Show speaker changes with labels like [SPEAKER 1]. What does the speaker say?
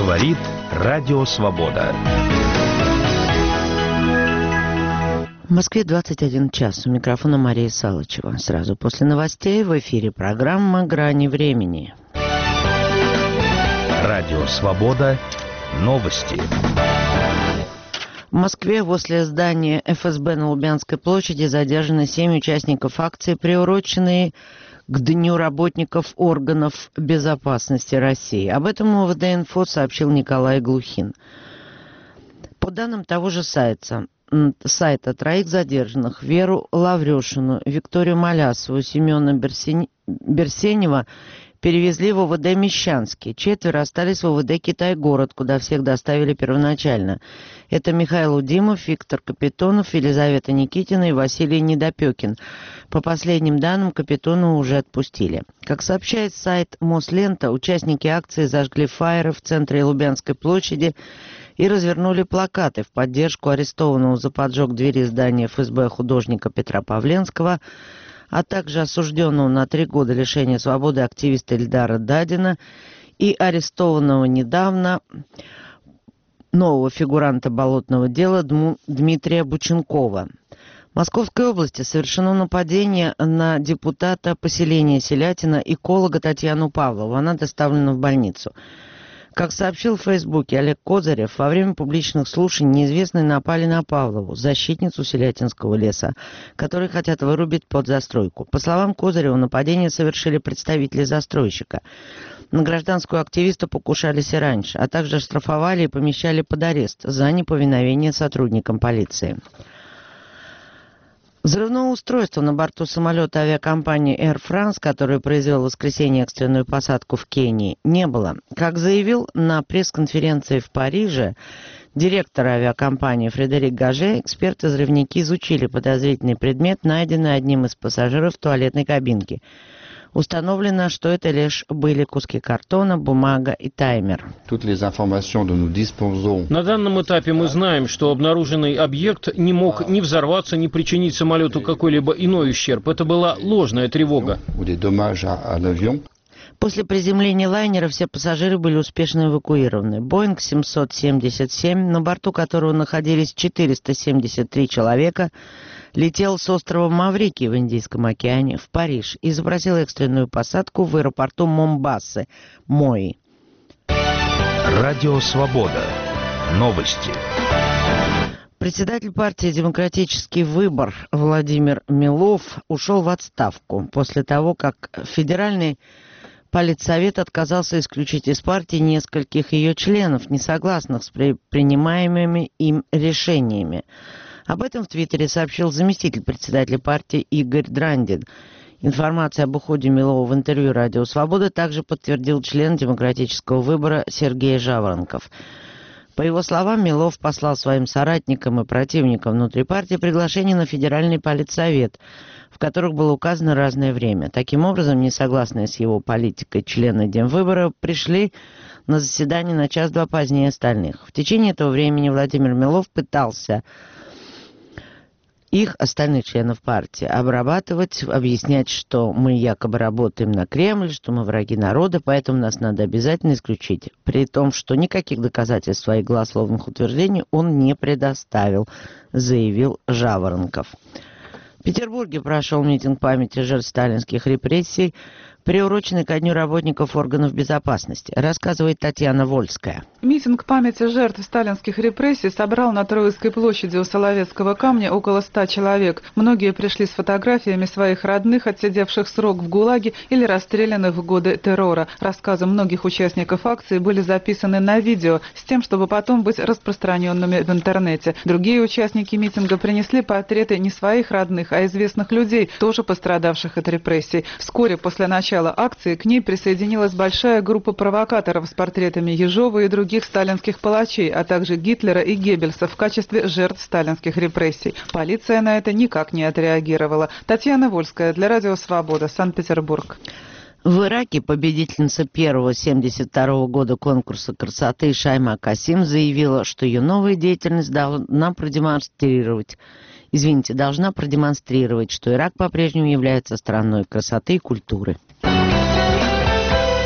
[SPEAKER 1] Говорит Радио Свобода.
[SPEAKER 2] В Москве 21 час. У микрофона Мария Салычева. Сразу после новостей в эфире программа «Грани времени».
[SPEAKER 1] Радио Свобода. Новости.
[SPEAKER 2] В Москве возле здания ФСБ на Лубянской площади задержаны 7 участников акции, приуроченные к Дню работников органов безопасности России. Об этом МВД-Инфо сообщил Николай Глухин. По данным того же сайта, троих задержанных — Веру Лаврюшину, Викторию Малясову, Семена Берсенева — перевезли в ОВД Мещанский. 4 остались в ОВД Китай-город, куда всех доставили первоначально. Это Михаил Удимов, Виктор Капитонов, Елизавета Никитина и Василий Недопекин. По последним данным, Капитонова уже отпустили. Как сообщает сайт Мослента, участники акции зажгли фаеры в центре Лубянской площади и развернули плакаты в поддержку арестованного за поджог двери здания ФСБ художника Петра Павленского, а также осужденного на 3 года лишения свободы активиста Ильдара Дадина и арестованного недавно нового фигуранта болотного дела Дмитрия Бученкова. В Московской области совершено нападение на депутата поселения Селятина, эколога Татьяну Павлову. Она доставлена в больницу. Как сообщил в Фейсбуке Олег Козырев, во время публичных слушаний неизвестные напали на Павлову, защитницу Селятинского леса, которые хотят вырубить под застройку. По словам Козырева, нападение совершили представители застройщика. На гражданскую активиста покушались и раньше, а также штрафовали и помещали под арест за неповиновение сотрудникам полиции. Взрывного устройства на борту самолета авиакомпании Air France, который произвел в воскресенье экстренную посадку в Кении, не было. Как заявил на пресс-конференции в Париже директор авиакомпании Фредерик Гаже, эксперты-взрывники изучили подозрительный предмет, найденный одним из пассажиров в туалетной кабинке. Установлено, что это лишь были куски картона, бумага и таймер.
[SPEAKER 3] На данном этапе мы знаем, что обнаруженный объект не мог ни взорваться, ни причинить самолету какой-либо иной ущерб. Это была ложная тревога.
[SPEAKER 2] После приземления лайнера все пассажиры были успешно эвакуированы. Боинг 777, на борту которого находились 473 человека, летел с острова Маврикий в Индийском океане в Париж и запросил экстренную посадку в аэропорту Момбасы, Мои.
[SPEAKER 1] Радио Свобода. Новости.
[SPEAKER 2] Председатель партии «Демократический выбор» Владимир Милов ушел в отставку после того, как федеральный Политсовет отказался исключить из партии нескольких ее членов, не согласных с принимаемыми им решениями. Об этом в Твиттере сообщил заместитель председателя партии Игорь Драндин. Информацию об уходе Милова в интервью «Радио Свобода» также подтвердил член «Демократического выбора» Сергей Жаворонков. По его словам, Милов послал своим соратникам и противникам внутри партии приглашение на Федеральный Политсовет, в которых было указано разное время. Таким образом, несогласные с его политикой члены Демвыбора пришли на заседание на час-два позднее остальных. В течение этого времени Владимир Милов пытался их, остальных членов партии, обрабатывать, объяснять, что мы якобы работаем на Кремль, что мы враги народа, поэтому нас надо обязательно исключить. При том, что никаких доказательств своих голословных утверждений он не предоставил, заявил Жаворонков. В Петербурге прошел митинг памяти жертв сталинских репрессий, приуроченный ко Дню работников органов безопасности, рассказывает Татьяна Вольская.
[SPEAKER 4] Митинг памяти жертв сталинских репрессий собрал на Троицкой площади у Соловецкого камня около 100 человек. Многие пришли с фотографиями своих родных, отсидевших срок в ГУЛАГе или расстрелянных в годы террора. Рассказы многих участников акции были записаны на видео с тем, чтобы потом быть распространенными в интернете. Другие участники митинга принесли портреты не своих родных, а известных людей, тоже пострадавших от репрессий. Вскоре после начала акции к ней присоединилась большая группа провокаторов с портретами Ежова и других сталинских палачей, а также Гитлера и Геббельса в качестве жертв сталинских репрессий. Полиция на это никак не отреагировала. Татьяна Вольская для Радио Свобода, Санкт-Петербург.
[SPEAKER 2] В Ираке победительница первого 1972 года конкурса красоты Шайма Касим заявила, что ее новая деятельность должна продемонстрировать, что Ирак по-прежнему является страной красоты и культуры.